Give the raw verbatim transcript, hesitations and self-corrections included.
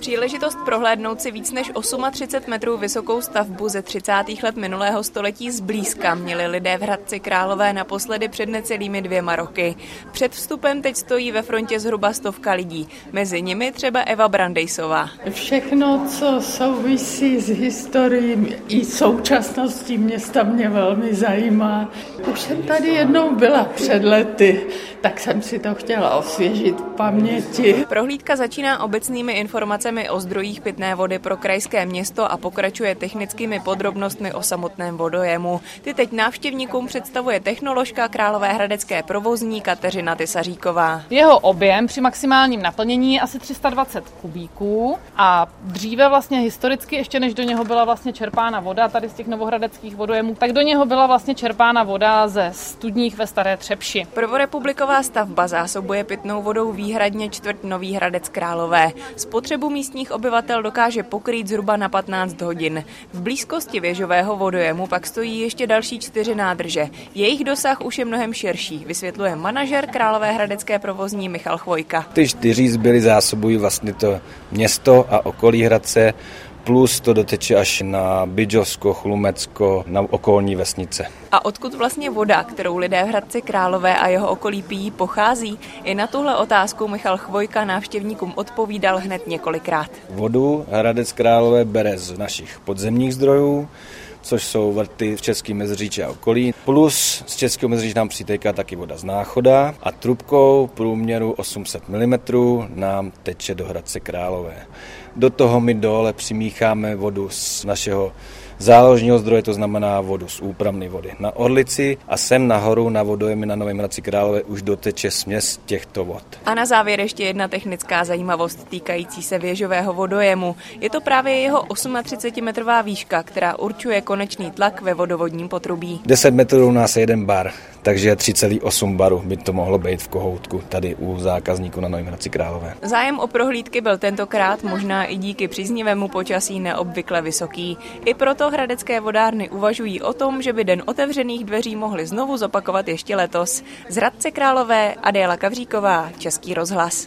Příležitost prohlédnout si víc než třicet osm metrů vysokou stavbu ze třicátých let minulého století zblízka měli lidé v Hradci Králové naposledy před necelými dvěma roky. Před vstupem teď stojí ve frontě zhruba stovka lidí, mezi nimi třeba Eva Brandejsová. Všechno, co souvisí s historií i současností města, mě velmi zajímá. Už jsem tady jednou byla před lety, tak jsem si to chtěla osvěžit v paměti. Prohlídka začíná obecnými informacemi o zdrojích pitné vody pro krajské město a pokračuje technickými podrobnostmi o samotném vodojemu. Ty teď návštěvníkům představuje technoložka královéhradecké provozní Kateřina Tysaříková. Jeho objem při maximálním naplnění je asi tři sta dvacet kubíků a dříve vlastně historicky, ještě než do něho byla vlastně čerpána voda tady z těch novohradeckých vodojemů, tak do něho byla vlastně čerpána voda ze studních ve Staré Třepši. Prvorepubliková stavba zásobuje pitnou vodou výhradně čtvrť Nový Hradec Králové. Spotřebu místních obyvatel dokáže pokrýt zhruba na patnáct hodin. V blízkosti věžového vodojemu pak stojí ještě další čtyři nádrže. Jejich dosah už je mnohem širší, vysvětluje manažer královéhradecké provozní Michal Chvojka. Ty čtyři zbyly zásobují vlastně to město a okolí Hradce, plus to doteče až na Bydžovsko, Chlumecko, na okolní vesnice. A odkud vlastně voda, kterou lidé v Hradci Králové a jeho okolí pijí, pochází? I na tuhle otázku Michal Chvojka návštěvníkům odpovídal hned několikrát. Vodu Hradec Králové bere z našich podzemních zdrojů, což jsou vrty v Českém Meziříčí a okolí. Plus z Českého Meziříčí nám přitéká taky voda z Náchoda a trubkou průměru osm set milimetrů nám teče do Hradce Králové. Do toho my dole přimícháme vodu z našeho záložního zdroje, to znamená vodu z úpravny vody na Orlici a sem nahoru na vodojemy na Novém Hradci Králové už doteče směs těchto vod. A na závěr ještě jedna technická zajímavost týkající se věžového vodojemu. Je to právě jeho třicetiosmimetrová výška, která určuje konečný tlak ve vodovodním potrubí. deset metrů u nás je jeden bar, takže tři celá osm baru by to mohlo být v kohoutku tady u zákazníků na Novém Hradci Králové. Zájem o prohlídky byl tentokrát možná i díky příznivému počasí neobvykle vysoký. I proto hradecké vodárny uvažují o tom, že by den otevřených dveří mohli znovu zopakovat ještě letos. Z Hradce Králové Adéla Kavříková, Český rozhlas.